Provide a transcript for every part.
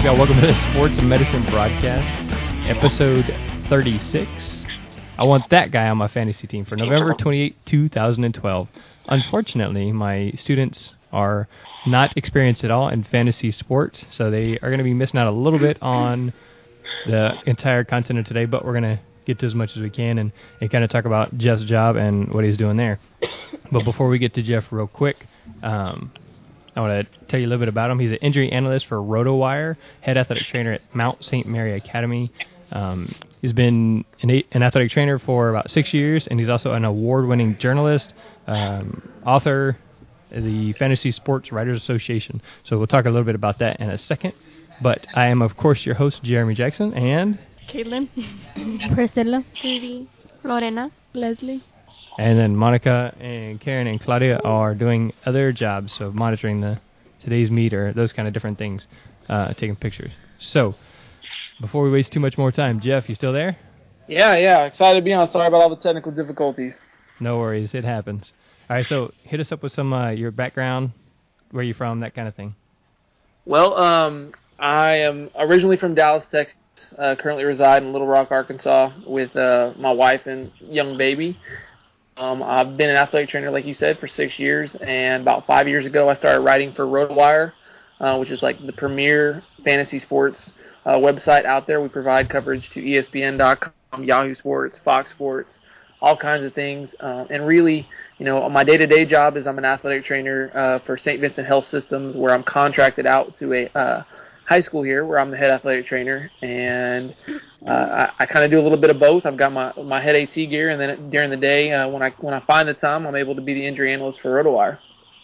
up, y'all? Welcome to the Sports and Medicine Broadcast, episode 36. I want that guy on my fantasy team for November 28, 2012. Unfortunately, my students are not experienced at all in fantasy sports, so they are going to be missing out a little bit on the entire content of today, but we're going to get to as much as we can and kind of talk about Jeff's job and what he's doing there. But before we get to Jeff real quick, I want to tell you a little bit about him. He's an injury analyst for RotoWire, head athletic trainer at Mount St. Mary Academy. He's been an athletic trainer for about 6 years, and he's also an award-winning journalist, author, the Fantasy Sports Writers Association. So we'll talk a little bit about that in a second. But I am, of course, your host, Jeremy Jackson, and... Caitlin, Priscilla, Susie, Lorena, Leslie. And then Monica and Karen and Claudia are doing other jobs, so monitoring today's meet or those kind of different things, taking pictures. So, before we waste too much more time, Jeff, you still there? Yeah, excited to be on. Sorry about all the technical difficulties. No worries, it happens. All right, so hit us up with some your background, where you're from, that kind of thing. Well, I am originally from Dallas, Texas. Currently reside in Little Rock, Arkansas with my wife and young baby. I've been an athletic trainer, like you said, for 6 years, and about 5 years ago I started writing for RotoWire, which is like the premier fantasy sports website out there. We provide coverage to ESPN.com, Yahoo Sports, Fox Sports, all kinds of things. And really, my day-to-day job is I'm an athletic trainer for St. Vincent Health Systems, where I'm contracted out to a high school here where I'm the head athletic trainer, and I kind of do a little bit of both. I've got my head AT gear, and then during the day when I find the time, I'm able to be the injury analyst for RotoWire.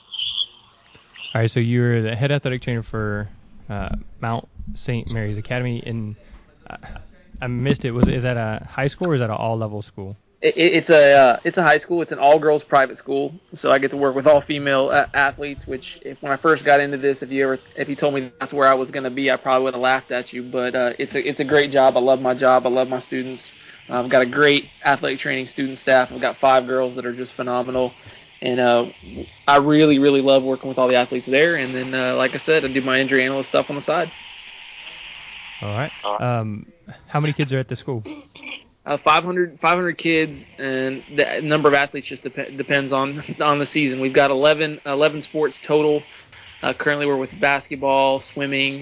All right, so you're the head athletic trainer for Mount St. Mary's Academy, and I missed it. Is that a high school or is that an all-level school? It's a high school. It's an all-girls private school, so I get to work with all-female athletes. Which, when I first got into this, if you told me that's where I was going to be, I probably would have laughed at you. But it's a great job. I love my job. I love my students. I've got a great athletic training student staff. I've got 5 girls that are just phenomenal, and I really, really love working with all the athletes there. And then, like I said, I do my injury analyst stuff on the side. All right. How many kids are at the school? 500 kids, and the number of athletes just depends on the season. We've got 11 sports total. Currently, we're with basketball, swimming,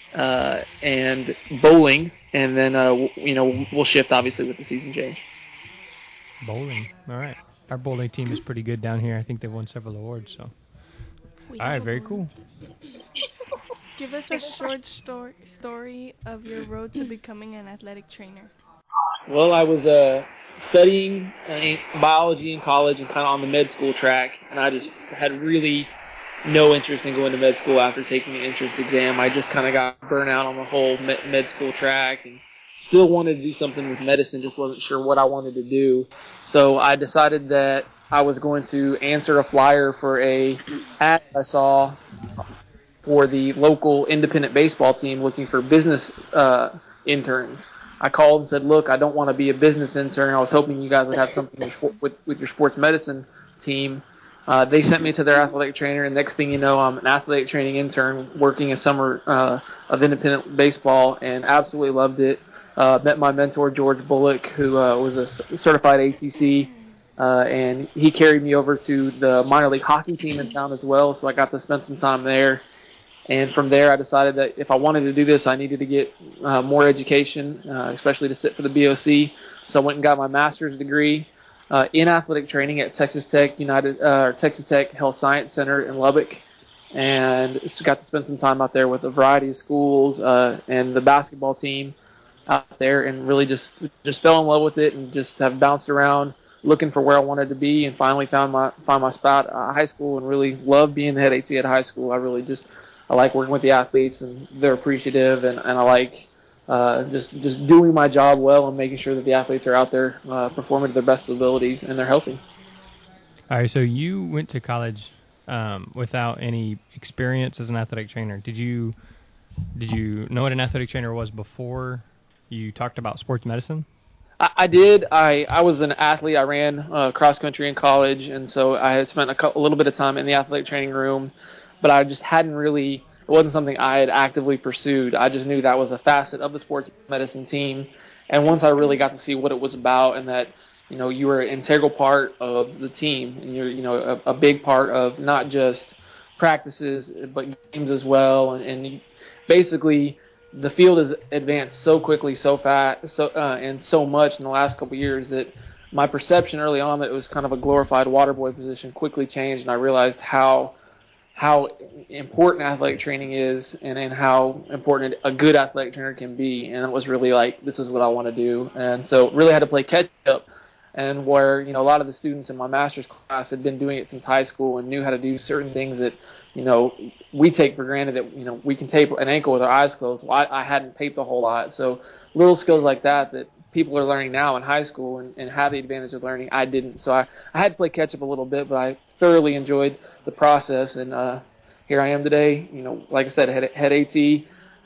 and bowling, and then we'll shift obviously with the season change. Bowling, all right. Our bowling team is pretty good down here. I think they've won several awards. So, all right, very cool. Give us a short story of your road to becoming an athletic trainer. Well, I was studying biology in college and kind of on the med school track, and I just had really no interest in going to med school after taking an entrance exam. I just kind of got burnt out on the whole med school track and still wanted to do something with medicine, just wasn't sure what I wanted to do. So I decided that I was going to answer a flyer for a ad I saw for the local independent baseball team looking for business interns. I called and said, look, I don't want to be a business intern. I was hoping you guys would have something with your sports medicine team. They sent me to their athletic trainer, and next thing you know, I'm an athletic training intern working a summer of independent baseball, and absolutely loved it. Met my mentor, George Bullock, who was a certified ATC, and he carried me over to the minor league hockey team in town as well, so I got to spend some time there. And from there, I decided that if I wanted to do this, I needed to get more education, especially to sit for the BOC. So I went and got my master's degree in athletic training at Texas Tech Texas Tech Health Science Center in Lubbock, and got to spend some time out there with a variety of schools and the basketball team out there, and really just fell in love with it, and just have bounced around looking for where I wanted to be, and finally found my spot at high school, and really love being the head AT at high school. I like working with the athletes, and they're appreciative, and I like just doing my job well and making sure that the athletes are out there performing to their best abilities and they're healthy. All right, so you went to college without any experience as an athletic trainer. Did you know what an athletic trainer was before you talked about sports medicine? I did. I was an athlete. I ran cross country in college, and so I had spent a little bit of time in the athletic training room, but I just hadn't really It wasn't something I had actively pursued. I just knew that was a facet of the sports medicine team. And once I really got to see what it was about, and that, you were an integral part of the team, and you're, a big part of not just practices, but games as well. And basically, the field has advanced so quickly, so fast, and so much in the last couple of years that my perception early on that it was kind of a glorified water boy position quickly changed, and I realized how important athletic training is, and how important a good athletic trainer can be. And it was really like, this is what I want to do. And so really had to play catch up. And where, a lot of the students in my master's class had been doing it since high school and knew how to do certain things that, we take for granted that, we can tape an ankle with our eyes closed. Well, I hadn't taped a whole lot. So little skills like that people are learning now in high school and have the advantage of learning, I didn't. So I had to play catch up a little bit, but I thoroughly enjoyed the process. And here I am today, like I said, head AT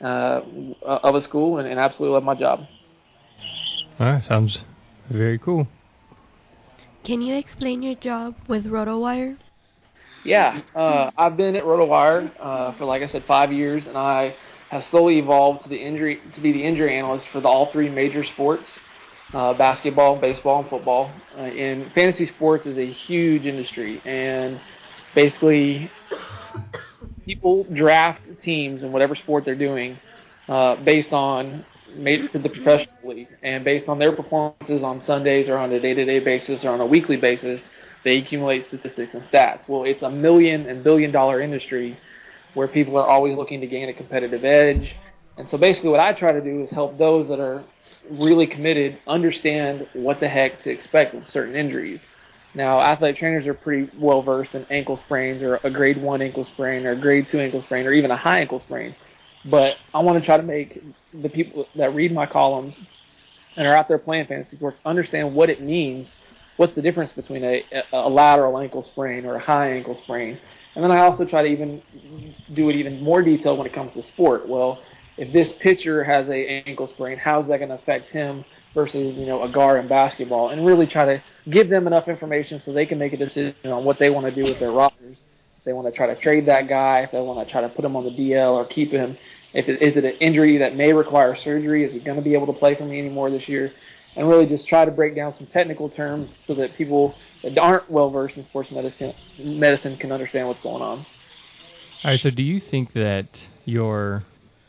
of a school, and absolutely love my job. All right, sounds very cool. Can you explain your job with RotoWire? Yeah, I've been at RotoWire for, like I said, 5 years, and I have slowly evolved to be the injury analyst for all three major sports, basketball, baseball, and football. And fantasy sports is a huge industry, and basically people draft teams in whatever sport they're doing based on the professional league, and based on their performances on Sundays or on a day-to-day basis or on a weekly basis, they accumulate statistics and stats. Well, it's a million and billion-dollar industry where people are always looking to gain a competitive edge. And so basically what I try to do is help those that are really committed understand what the heck to expect with certain injuries. Now, athletic trainers are pretty well-versed in ankle sprains, or a grade 1 ankle sprain, or a grade 2 ankle sprain, or even a high ankle sprain. But I want to try to make the people that read my columns and are out there playing fantasy sports understand what it means. What's the difference between a lateral ankle sprain or a high ankle sprain? And then I also try to even do it even more detailed when it comes to sport. Well, if this pitcher has a ankle sprain, how's that going to affect him versus, a guard in basketball? And really try to give them enough information so they can make a decision on what they want to do with their rosters. If they want to try to trade that guy, if they want to try to put him on the DL or keep him. Is it an injury that may require surgery? Is he going to be able to play for me anymore this year? And really just try to break down some technical terms so that people that aren't well-versed in sports medicine can understand what's going on. All right, so do you think that your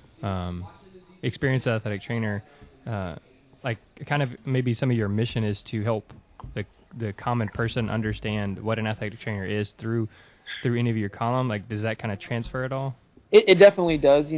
experienced athletic trainer, kind of maybe some of your mission is to help the common person understand what an athletic trainer is through any of your column? Like, does that kind of transfer at all? It definitely does.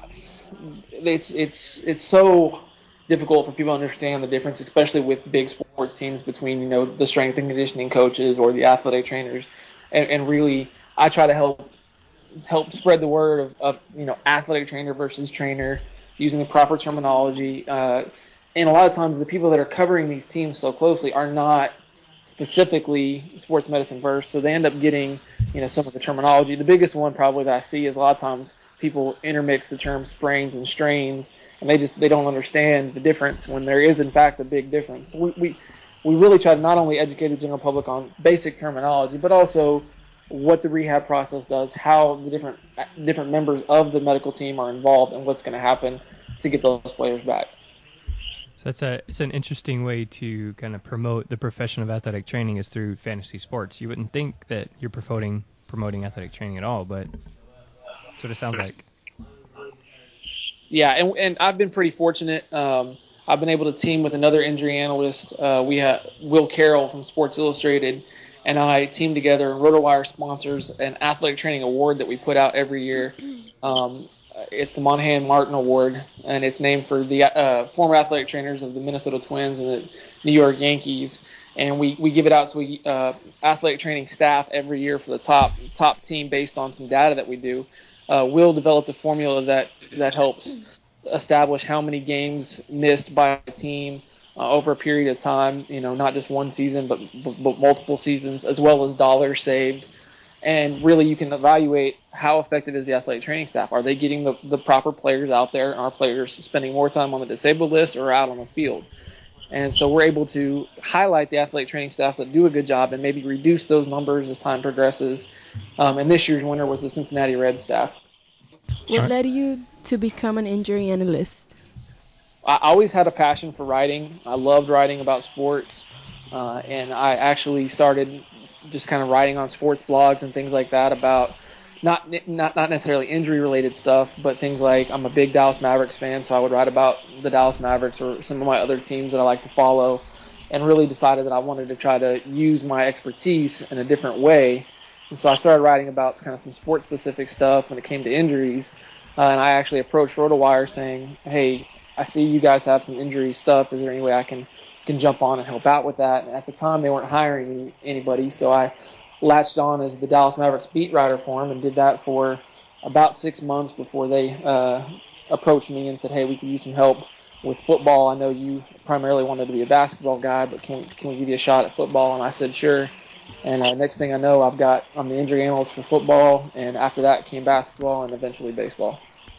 It's so difficult for people to understand the difference, especially with big sports teams, between the strength and conditioning coaches or the athletic trainers, and really I try to help spread the word of athletic trainer versus trainer, using the proper terminology. And a lot of times the people that are covering these teams so closely are not specifically sports medicine versed, so they end up getting some of the terminology. The biggest one probably that I see is a lot of times people intermix the term sprains and strains, and they don't understand the difference when there is in fact a big difference. So we really try to not only educate the general public on basic terminology, but also what the rehab process does, how the different members of the medical team are involved, and what's going to happen to get those players back. So it's an interesting way to kind of promote the profession of athletic training is through fantasy sports. You wouldn't think that you're promoting athletic training at all, but that's what it sounds like. Yeah, and I've been pretty fortunate. I've been able to team with another injury analyst. We have Will Carroll from Sports Illustrated, and I team together. And RotoWire sponsors an athletic training award that we put out every year. It's the Monahan Martin Award, and it's named for the former athletic trainers of the Minnesota Twins and the New York Yankees. And we give it out to athletic training staff every year for the top team based on some data that we do. Will developed a formula that helps establish how many games missed by a team over a period of time, not just one season, but multiple seasons, as well as dollars saved. And really you can evaluate how effective is the athletic training staff. Are they getting the proper players out there? Are players spending more time on the disabled list or out on the field? And so we're able to highlight the athletic training staff that do a good job and maybe reduce those numbers as time progresses. And this year's winner was the Cincinnati Reds staff. What led you to become an injury analyst? I always had a passion for writing. I loved writing about sports, and I actually started just kind of writing on sports blogs and things like that about not necessarily injury-related stuff, but things like I'm a big Dallas Mavericks fan, so I would write about the Dallas Mavericks or some of my other teams that I like to follow, and really decided that I wanted to try to use my expertise in a different way. And so I started writing about kind of some sports-specific stuff when it came to injuries, and I actually approached RotoWire saying, hey, I see you guys have some injury stuff. Is there any way I can jump on and help out with that? And at the time, they weren't hiring anybody, so I latched on as the Dallas Mavericks beat writer for them and did that for about 6 months before they approached me and said, hey, we could use some help with football. I know you primarily wanted to be a basketball guy, but can we give you a shot at football? And I said, sure. And next thing I know, I'm the injury analyst for football, and after that came basketball and eventually baseball.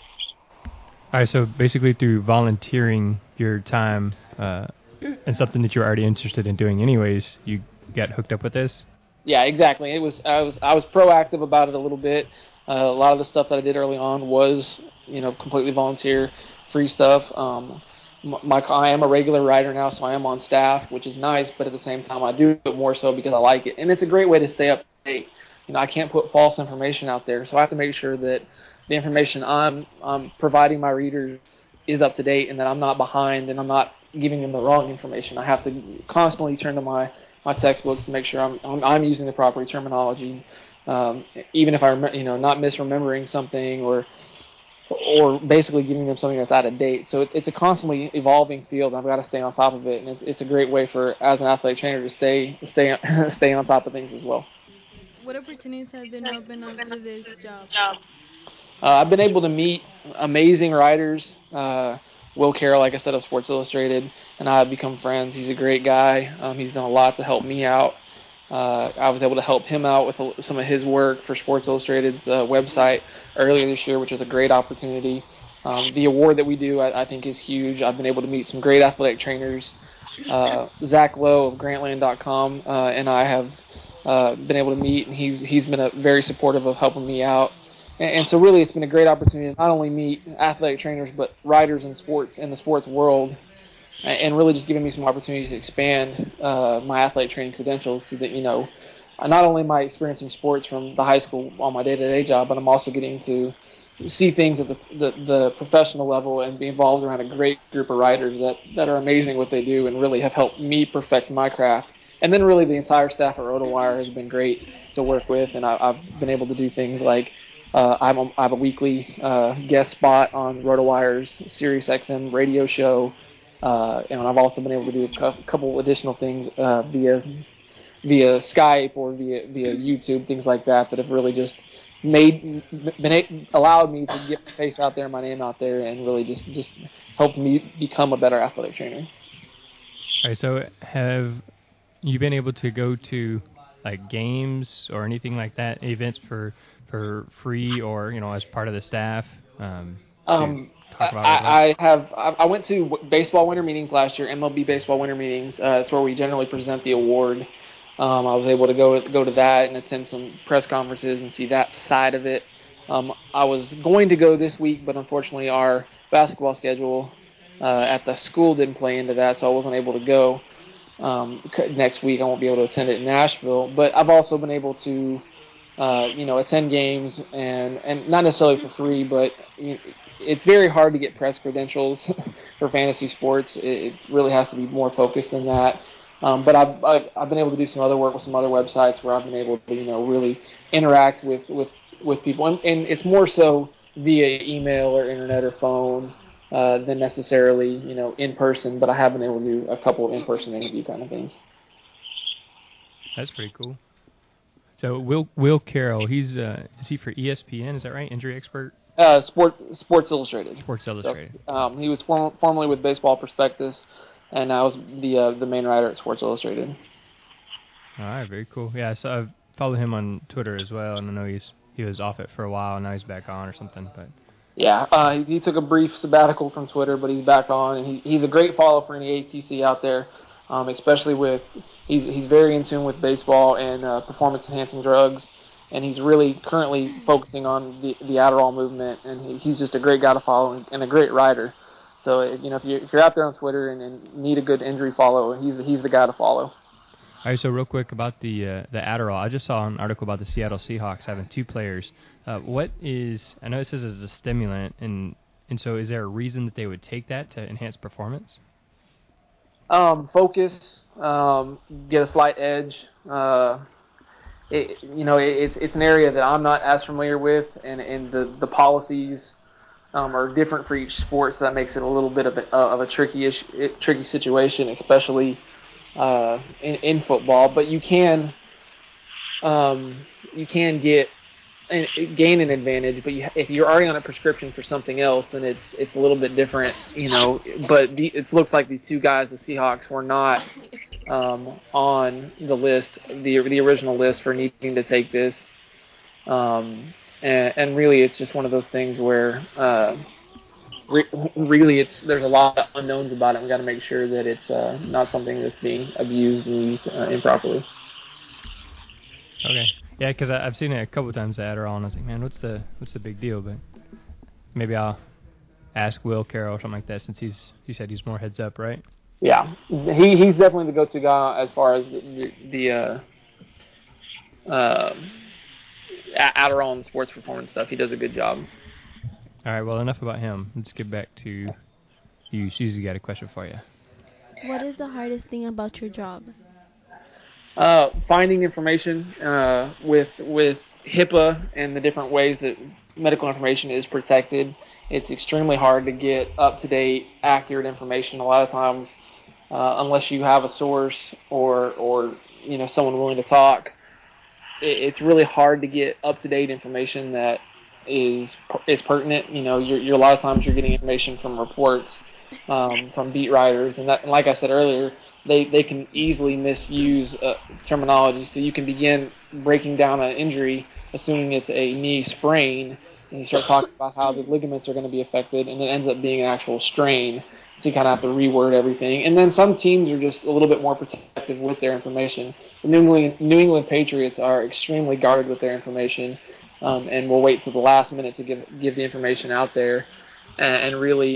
All right, so basically through volunteering your time and something that you're already interested in doing anyways, you got hooked up with this? Yeah, exactly. I was proactive about it a little bit. A lot of the stuff that I did early on was, completely volunteer, free stuff. I am a regular writer now, so I am on staff, which is nice, but at the same time I do it more so because I like it. And it's a great way to stay up to date. I can't put false information out there, so I have to make sure that the information I'm providing my readers is up to date and that I'm not behind and I'm not giving them the wrong information. I have to constantly turn to my textbooks to make sure I'm using the proper terminology, even if I'm not misremembering something or basically giving them something that's out of date. So it's a constantly evolving field. I've got to stay on top of it, and it's a great way as an athletic trainer to stay on top of things as well. What opportunities have been open up to this job? I've been able to meet amazing writers. Will Carroll, like I said, of Sports Illustrated, and I have become friends. He's a great guy. He's done a lot to help me out. I was able to help him out with some of his work for Sports Illustrated's website earlier this year, which was a great opportunity. The award that we do, I think, is huge. I've been able to meet some great athletic trainers. Zach Lowe of Grantland.com and I have been able to meet, and he's been very supportive of helping me out. And so really it's been a great opportunity to not only meet athletic trainers but writers in the sports world, and really just giving me some opportunities to expand my athletic training credentials so that, not only am I experiencing sports from the high school on my day-to-day job, but I'm also getting to see things at the professional level and be involved around a great group of writers that are amazing what they do and really have helped me perfect my craft. And then really the entire staff at RotoWire has been great to work with, and I've been able to do things like I have a weekly guest spot on RotoWire's SiriusXM radio show, and I've also been able to do a couple additional things via Skype or via YouTube, things like that have really just allowed me to get my face out there, my name out there, and really just helped me become a better athletic trainer. All right, so have you been able to go to like games or anything like that, events for free or as part of the staff? I went to baseball winter meetings last year, MLB baseball winter meetings. That's where we generally present the award. I was able to go to that and attend some press conferences and see that side of it. I was going to go this week, but unfortunately our basketball schedule at the school didn't play into that, so I wasn't able to go. Next week I won't be able to attend it in Nashville, but I've also been able to attend games and not necessarily for free, but it's very hard to get press credentials for fantasy sports. It really has to be more focused than that. But I've been able to do some other work with some other websites where I've been able to really interact with people, and it's more so via email or internet or phone than necessarily in person. But I have been able to do a couple of in-person interview kind of things. That's pretty cool. So Will Carroll, is he for ESPN? Is that right? Injury expert. Sports Illustrated. Sports Illustrated. So, he was formerly with Baseball Prospectus, and now is the main writer at Sports Illustrated. All right, very cool. Yeah, so I follow him on Twitter as well, and I know he was off it for a while, and now he's back on or something. But yeah, he took a brief sabbatical from Twitter, but he's back on, and he's a great follow for any ATC out there. Especially he's very in tune with baseball and performance enhancing drugs, and he's really currently focusing on the Adderall movement, and he's just a great guy to follow and a great rider. So if you're out there on Twitter and need a good injury follow, he's the guy to follow. All right, so real quick about the Adderall. I just saw an article about the Seattle Seahawks having 2 players. I know it says it's a stimulant, and so is there a reason that they would take that to enhance performance? Focus, get a slight edge. It's an area that I'm not as familiar with, and the policies are different for each sport, so that makes it a little bit of a tricky situation, especially in football. But you can gain an advantage, but if you're already on a prescription for something else, then it's a little bit different, But it looks like these 2 guys, the Seahawks, were not on the list, the original list for needing to take this, and really it's just one of those things where really there's a lot of unknowns about it. We got to make sure that it's not something that's being abused and used improperly. Okay. Yeah, because I've seen it a couple of times, the Adderall, and I was like, man, what's the big deal? But maybe I'll ask Will Carroll or something like that, since he said he's more heads up, right? Yeah, he's definitely the go-to guy as far as the Adderall and sports performance stuff. He does a good job. All right, well, enough about him. Let's get back to you. Susie got a question for you. What is the hardest thing about your job? Finding information with HIPAA and the different ways that medical information is protected. It's extremely hard to get up-to-date, accurate information. A lot of times, unless you have a source or someone willing to talk, it's really hard to get up-to-date information that is pertinent. You're a lot of times you're getting information from reports from beat writers, and like I said earlier, they can easily misuse terminology. So you can begin breaking down an injury, assuming it's a knee sprain, and you start talking about how the ligaments are going to be affected, and it ends up being an actual strain. So you kind of have to reword everything. And then some teams are just a little bit more protective with their information. The New England Patriots are extremely guarded with their information, and will wait till the last minute to give the information out there. And really,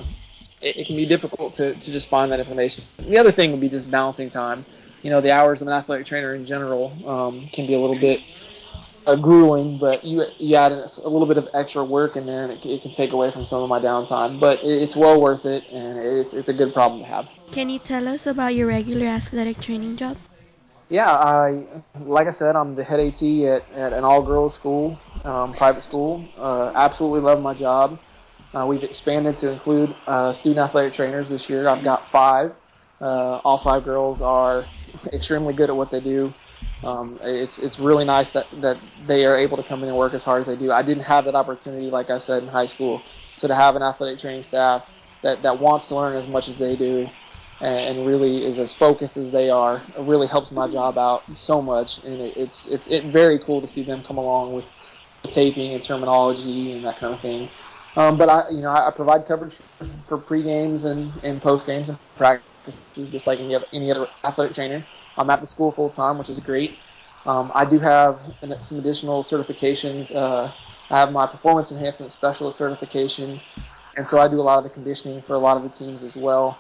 it can be difficult to just find that information. The other thing would be just balancing time. The hours of an athletic trainer in general can be a little bit grueling, but you add in a little bit of extra work in there, and it can take away from some of my downtime. But it's well worth it, and it's a good problem to have. Can you tell us about your regular athletic training job? Yeah, like I said, I'm the head AT at an all-girls school, private school. Absolutely love my job. We've expanded to include student athletic trainers this year. I've got 5. All 5 girls are extremely good at what they do. It's really nice that they are able to come in and work as hard as they do. I didn't have that opportunity, like I said, in high school. So to have an athletic training staff that wants to learn as much as they do and really is as focused as they are, it really helps my job out so much. And it's very cool to see them come along with taping and terminology and that kind of thing. But I provide coverage for pre-games and post-games and practices just like any other athletic trainer. I'm at the school full-time, which is great. I do have some additional certifications. I have my Performance Enhancement Specialist certification, and so I do a lot of the conditioning for a lot of the teams as well.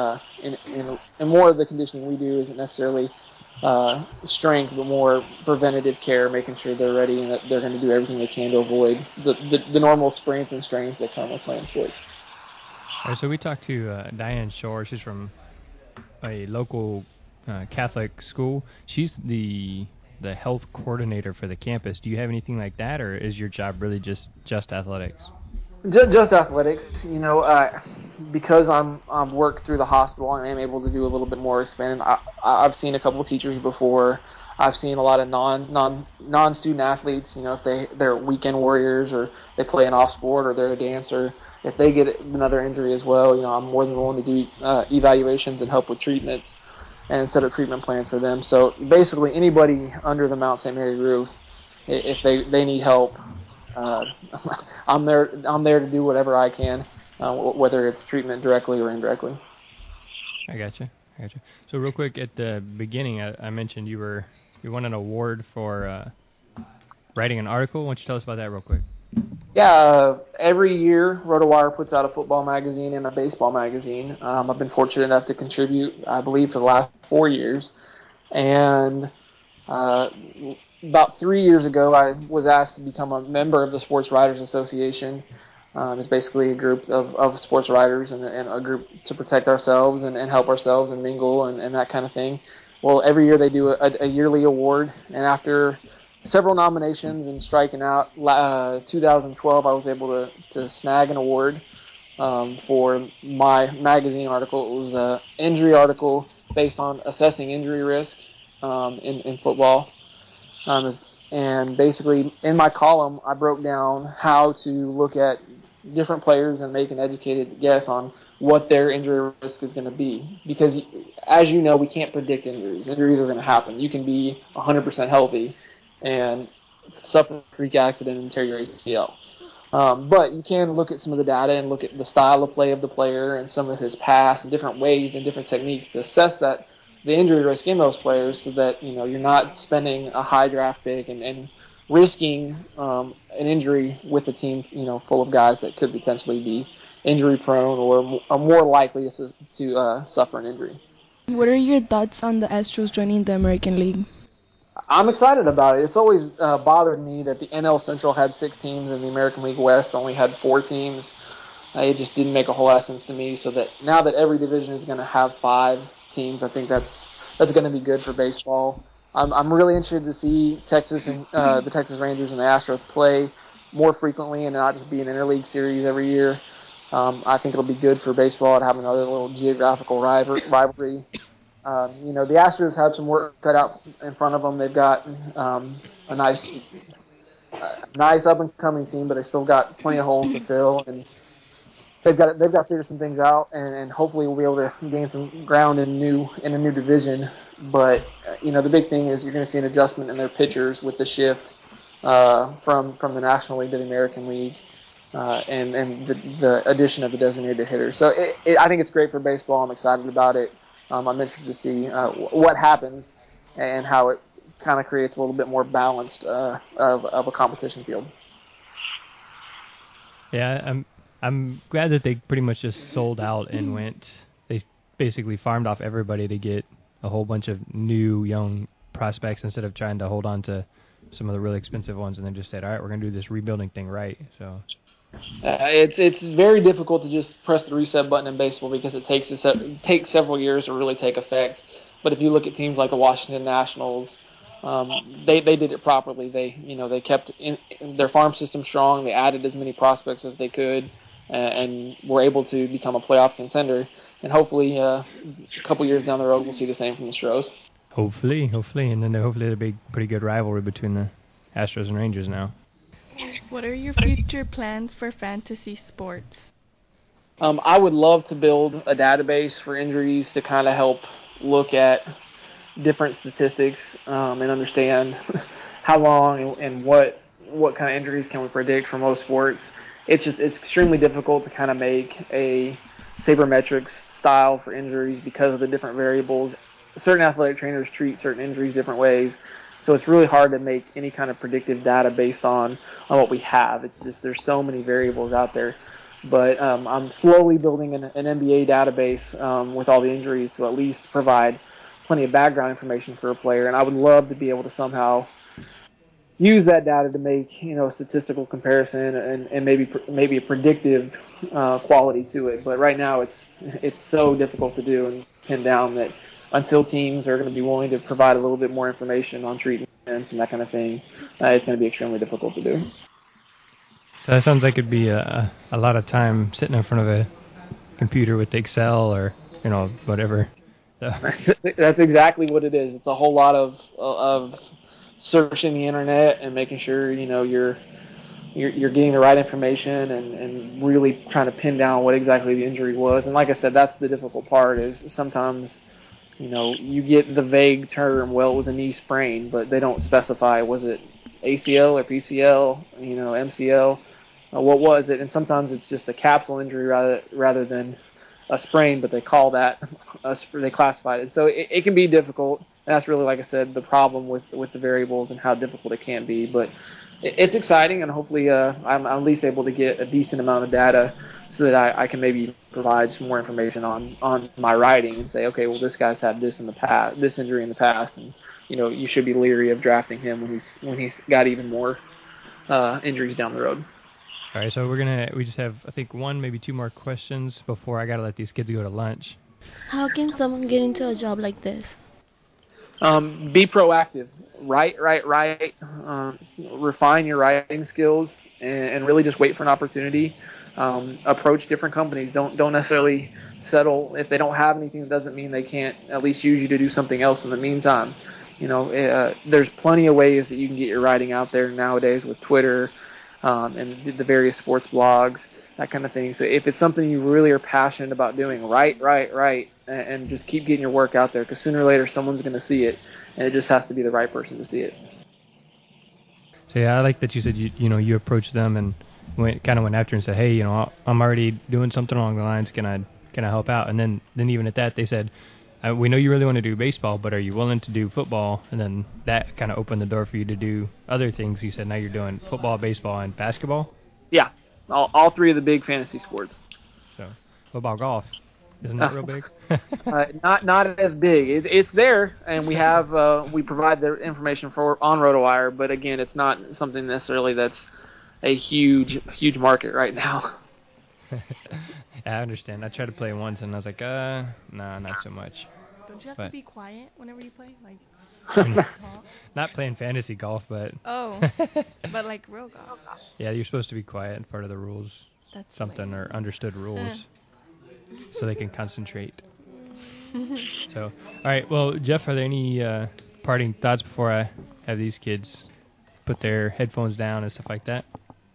And more of the conditioning we do isn't necessarily strength, but more preventative care, making sure they're ready and that they're going to do everything they can to avoid the normal sprains and strains that come with playing sports. All right, so we talked to Diane Shore. She's from a local Catholic school. She's the health coordinator for the campus. Do you have anything like that, or is your job really just athletics? Just athletics. Because I've worked through the hospital, I am able to do a little bit more expanding. I've seen a couple of teachers before. I've seen a lot of non-student athletes. If they're weekend warriors or they play an off sport or they're a dancer, if they get another injury as well, I'm more than willing to do evaluations and help with treatments and set up treatment plans for them. So basically, anybody under the Mount St. Mary roof, if they need help, I'm there to do whatever I can, whether it's treatment directly or indirectly. I gotcha. So real quick, at the beginning, I mentioned you won an award for writing an article. Why don't you tell us about that real quick? Yeah, every year RotoWire puts out a football magazine and a baseball magazine. I've been fortunate enough to contribute, I believe, for the last 4 years. And about 3 years ago, I was asked to become a member of the Sports Writers Association. It's basically a group of sports writers and a group to protect ourselves and help ourselves and mingle and that kind of thing. Well, every year they do a yearly award, and after several nominations and striking out, 2012 I was able to snag an award for my magazine article. It was an injury article based on assessing injury risk in football. And basically, in my column, I broke down how to look at different players and make an educated guess on what their injury risk is going to be. Because, as you know, we can't predict injuries. Injuries are going to happen. You can be 100% healthy and suffer a freak accident and tear your ACL. But you can look at some of the data and look at the style of play of the player and some of his past and different ways and different techniques to assess that the injury risk in those players, so that you're not spending a high draft pick and risking an injury with a team full of guys that could potentially be injury prone or are more likely to suffer an injury. What are your thoughts on the Astros joining the American League? I'm excited about it. It's always bothered me that the NL Central had 6 teams and the American League West only had 4 teams. It just didn't make a whole lot of sense to me. So that now that every division is going to have 5 teams, I think that's going to be good for baseball. I'm really interested to see Texas and the Texas Rangers and the Astros play more frequently and not just be an interleague series every year. I think it'll be good for baseball to have another little geographical rivalry. The Astros have some work cut out in front of them. They've got a nice up-and-coming team, but they still got plenty of holes to fill, and they've got to figure some things out, and hopefully we'll be able to gain some ground in a new division. But the big thing is you're going to see an adjustment in their pitchers with the shift from the National League to the American League, and the addition of the designated hitter. So I think it's great for baseball. I'm excited about it. I'm interested to see what happens and how it kind of creates a little bit more balanced of a competition field. Yeah, I'm glad that they pretty much just sold out and went. They basically farmed off everybody to get a whole bunch of new young prospects instead of trying to hold on to some of the really expensive ones, and then just said, all right, we're going to do this rebuilding thing right. So. It's very difficult to just press the reset button in baseball because it takes several years to really take effect. But if you look at teams like the Washington Nationals, they did it properly. They kept their farm system strong. They added as many prospects as they could, and were able to become a playoff contender. And hopefully, a couple years down the road, we'll see the same from the Stros. Hopefully, and then hopefully it'll be a pretty good rivalry between the Astros and Rangers now. What are your future plans for fantasy sports? I would love to build a database for injuries to kind of help look at different statistics and understand how long and what kind of injuries can we predict for most sports. It's extremely difficult to kind of make a sabermetrics style for injuries because of the different variables. Certain athletic trainers treat certain injuries different ways. So it's really hard to make any kind of predictive data based on what we have. It's just there's so many variables out there. But I'm slowly building an NBA database with all the injuries to at least provide plenty of background information for a player. And I would love to be able to somehow use that data to make a statistical comparison and maybe a predictive quality to it. But right now it's so difficult to do and pin down that until teams are going to be willing to provide a little bit more information on treatments and that kind of thing, it's going to be extremely difficult to do. So that sounds like it'd be a lot of time sitting in front of a computer with Excel or whatever. So. That's exactly what it is. It's a whole lot of searching the internet and making sure you're getting the right information and really trying to pin down what exactly the injury was. And like I said, that's the difficult part. Is sometimes you get the vague term, well, it was a knee sprain, but they don't specify, was it ACL or PCL, MCL, what was it? And sometimes it's just a capsule injury rather than a sprain, but they call that, they classify it. So it can be difficult, and that's really, like I said, the problem with the variables and how difficult it can be. But it's exciting, and hopefully I'm at least able to get a decent amount of data so that I can maybe provide some more information on my writing and say, okay, well, this guy's had this in the past, this injury in the past, and you should be leery of drafting him when he's got even more injuries down the road. All right, so we just have, I think, one, maybe two more questions before I got to let these kids go to lunch. How can someone get into a job like this? Be proactive. Write. Refine your writing skills, and really just wait for an opportunity. Approach different companies. Don't necessarily settle. If they don't have anything, that doesn't mean they can't at least use you to do something else in the meantime. There's plenty of ways that you can get your writing out there nowadays with Twitter and the various sports blogs, that kind of thing. So if it's something you really are passionate about doing, write, and just keep getting your work out there, because sooner or later someone's going to see it, and it just has to be the right person to see it. So yeah, I like that you said you approached them and went after and said, hey, I'm already doing something along the lines. Can I help out? And then even at that they said, we know you really want to do baseball, but are you willing to do football? And then that kind of opened the door for you to do other things. You said now you're doing football, baseball, and basketball? Yeah, all three of the big fantasy sports. So what about golf? Isn't that real big? Not as big. It's there, and we have we provide the information on RotoWire, but again, it's not something necessarily that's a huge market right now. I understand. I tried to play once, and I was like, nah, not so much. Don't you have to be quiet whenever you play? Talk? Not playing fantasy golf, but... Oh, but like real golf. Yeah, you're supposed to be quiet in part of the rules. That's something or understood rules. So they can concentrate. So, all right. Well, Jeff, are there any parting thoughts before I have these kids put their headphones down and stuff like that?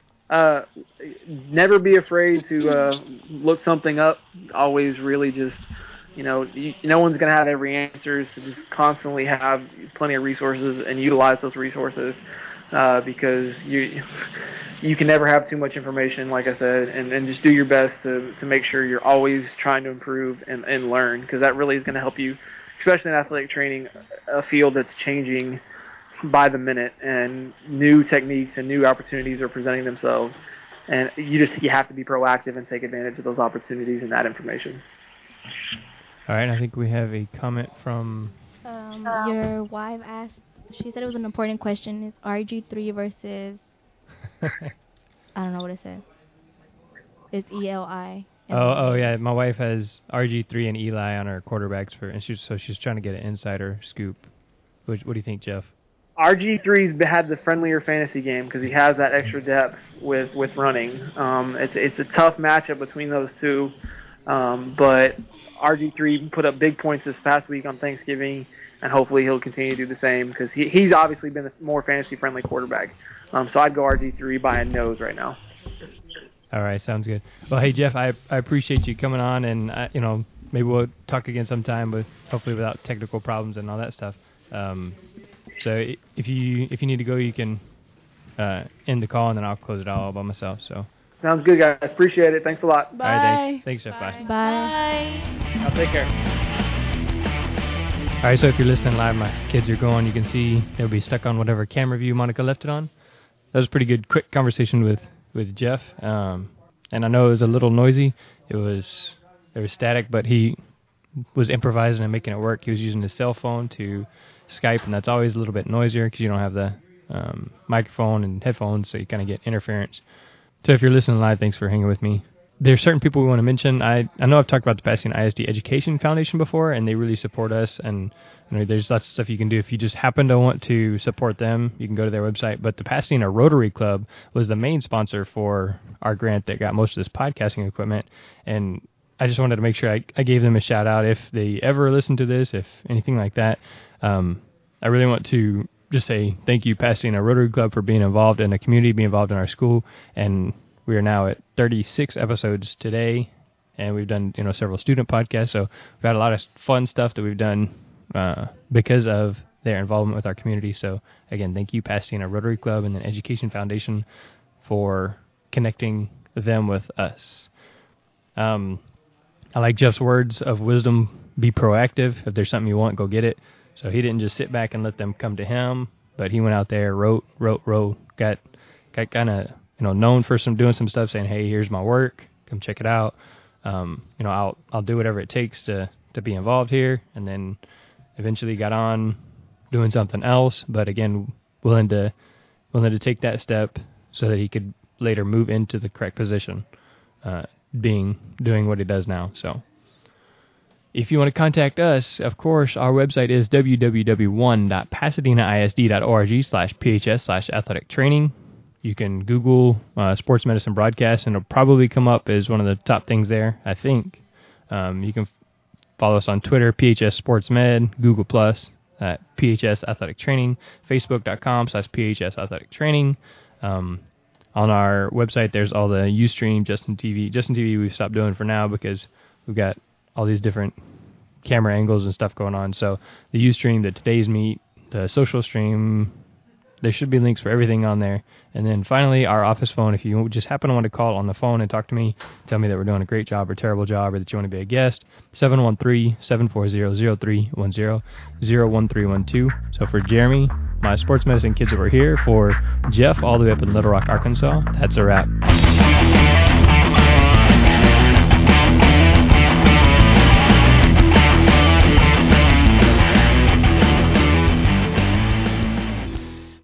Never be afraid to look something up. Always really just, no one's going to have every answer, so just constantly have plenty of resources and utilize those resources because you can never have too much information, like I said, and just do your best to make sure you're always trying to improve and learn, because that really is going to help you, especially in athletic training, a field that's changing by the minute, and new techniques and new opportunities are presenting themselves, and you have to be proactive and take advantage of those opportunities and that information. All right, I think we have a comment from your wife asked. She said it was an important question. Is RG3 versus I don't know what it said. It's ELI. Oh yeah, my wife has RG3 and Eli on her quarterbacks and she's trying to get an insider scoop. What do you think, Jeff? RG3's had the friendlier fantasy game because he has that extra depth with running. It's a tough matchup between those two, but RG3 put up big points this past week on Thanksgiving, and hopefully he'll continue to do the same because he's obviously been the more fantasy-friendly quarterback. So I'd go RG3 by a nose right now. All right, sounds good. Well, hey, Jeff, I appreciate you coming on, and maybe we'll talk again sometime, but hopefully without technical problems and all that stuff. So if you need to go, you can end the call, and then I'll close it all by myself. So sounds good, guys. Appreciate it. Thanks a lot. Bye. All right, thanks, Jeff. Bye. Bye. I'll take care. All right, so if you're listening live, my kids are going. You can see they'll be stuck on whatever camera view Monica left it on. That was a pretty good, quick conversation with Jeff. And I know it was a little noisy. There was static, but he was improvising and making it work. He was using his cell phone to Skype, and that's always a little bit noisier because you don't have the microphone and headphones, so you kind of get interference. So if you're listening live, thanks for hanging with me. There's certain people we want to mention. I know I've talked about the Pasadena ISD Education Foundation before, and they really support us, and there's lots of stuff you can do. If you just happen to want to support them, you can go to their website. But the Pasadena Rotary Club was the main sponsor for our grant that got most of this podcasting equipment, and I just wanted to make sure I gave them a shout out if they ever listen to this, if anything like that. I really want to just say thank you, Pasadena Rotary Club, for being involved in the community, being involved in our school, and we are now at 36 episodes today, and we've done several student podcasts, so we've had a lot of fun stuff that we've done because of their involvement with our community. So again, thank you, Pasadena Rotary Club and the Education Foundation, for connecting them with us. I like Jeff's words of wisdom: be proactive. If there's something you want, go get it. So he didn't just sit back and let them come to him, but he went out there, wrote, got kind of, known for doing some stuff, saying, hey, here's my work, come check it out. I'll do whatever it takes to be involved here, and then eventually got on doing something else, but again, willing to take that step so that he could later move into the correct position, doing what he does now. So if you want to contact us, of course, our website is www.pasadenaisd.org/phs/athletic training. You can Google sports medicine broadcast, and it'll probably come up as one of the top things there, I think. You can follow us on Twitter, PHS Sports Med, Google Plus, PHS Athletic Training, Facebook.com/PHS Athletic Training. On our website, there's all the Ustream, Justin TV. Justin TV we've stopped doing for now because we've got all these different camera angles and stuff going on. So the Ustream, the Today's Meet, the Social Stream, there should be links for everything on there. And then finally, our office phone. If you just happen to want to call on the phone and talk to me, tell me that we're doing a great job or terrible job, or that you want to be a guest, 713-740-0310, 01312. So for Jeremy, my sports medicine kids over here, for Jeff all the way up in Little Rock, Arkansas, that's a wrap.